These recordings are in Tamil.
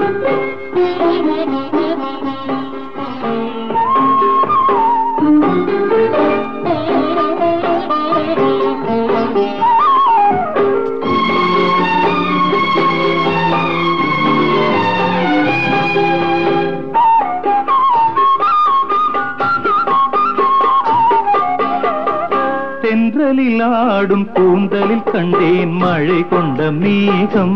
தென்றலில் ஆடும் கூந்தலில் கண்டேன் மழை கொண்ட மேகம்.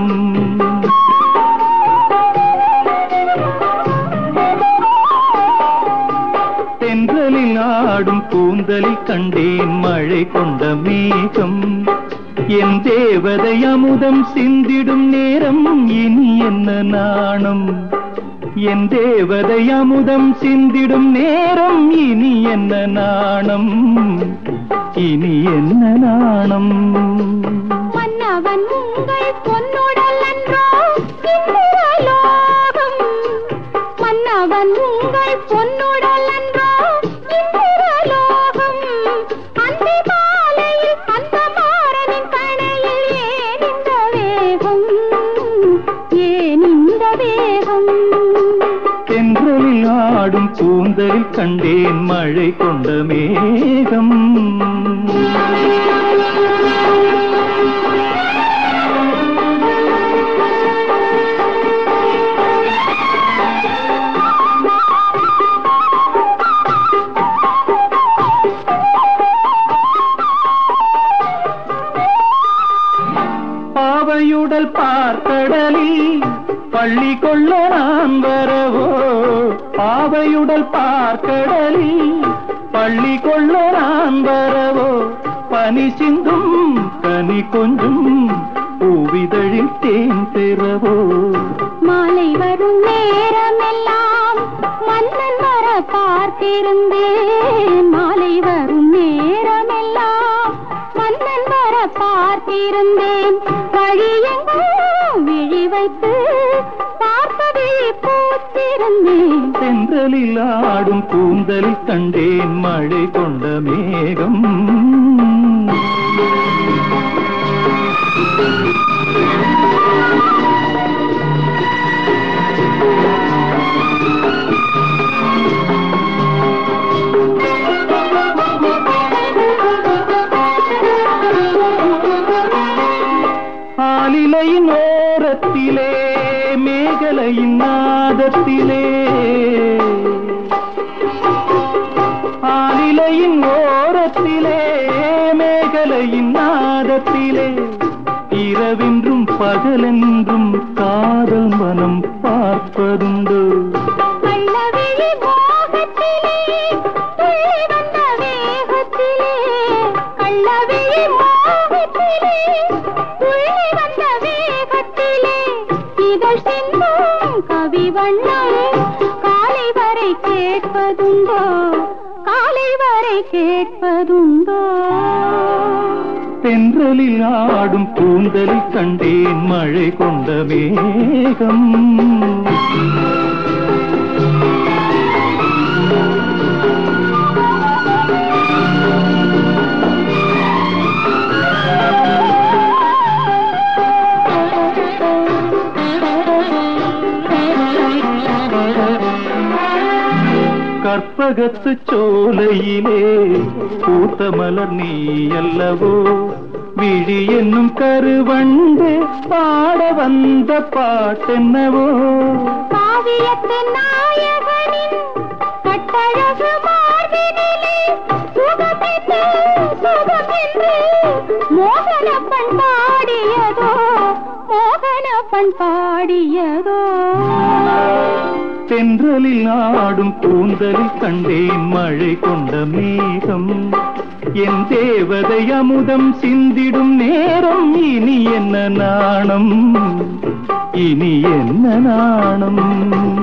தென்றலில் ஆடும் கூந்தலில் கண்டேன் மழை கொண்ட மேகம். என் தேவதை அமுதம் சிந்திடும் நேரம் இனி என்ன நாணம். என் தேவதை அமுதம் சிந்திடும் நேரம் இனி என்ன நாணம். இனி என்ன நாணம். மன்னவன் உங்கள் பொன்னுடல் என்றோ இந்திரலோகம். மன்னவன் உங்கள் பொன்னுடல் என்றோ இந்திரலோகம். அந்தி மாலையில் அந்த மாறனின் கணையில் ஏன் இந்த வேகம். ஏன் இந்த வேகம். தென்றலில் ஆடும் கூந்தலில் கண்டேன் மழை கொண்ட மேகம். பாவையுடல் பார்க்கடலில் பள்ளி கொள்ள நான் வரவோ. பாவையுடல் பார்க்கடலில் பள்ளி கொள்ள நான் வரவோ. பனி சிந்தும் கனி கொஞ்சும் பூவிதழில் தேன் பெறவோ. மாலை வரும் நேரமெல்லாம் மன்னன் வர பார்த்திருந்தேன். மாலை வரும் நேரமெல்லாம் மன்னன் வர பார்த்திருந்தேன். வழியெங்கும் விழி வைத்து பார்ப்பதை பூத்திருந்தேன். தென்றலில் ஆடும் கூந்தலில் கண்டேன் மழை கொண்ட மேகம். ஆலிலையின் ஓரத்திலே மேகலையின் நாதத்திலே. ஆலிலையின் ஓரத்திலே மேகலையின் நாதத்திலே. இரவென்றும் பகலென்றும் காதல் மனம் பார்ப்பதுண்டு. கள்ளவிழி மோகத்திலே துள்ளி வந்த வேகத்திலே. கள்ளவிழி மோகத்திலே துள்ளி வந்த வேகத்திலே. இதழ் சிந்தும் கவி வண்ணம் காலை வரை கேட்பதுண்டோ. காலை வரை கேட்பதுண்டோ. தென்றலில் ஆடும் கூந்தலில் கண்டேன் மழை கொண்ட மேகம். கற்பகத்து சோலையிலே பூத்த மலர் நீ அல்லவோ. விழி என்னும் கருவண்டு பாட வந்த பாட்டென்னவோ. காவியத்து நாயகனின் கட்டழகு மார்பினிலே சுகமென்று சுகமென்று மோகன பண் பாடியதோ. மோகன பண் பாடியதோ. தென்றலில் ஆடும் கூந்தலில் கண்டேன் மழை கொண்ட மேகம். என் தேவதை அமுதம் சிந்திடும் நேரம் இனி என்ன நாணம். இனி என்ன நாணம்.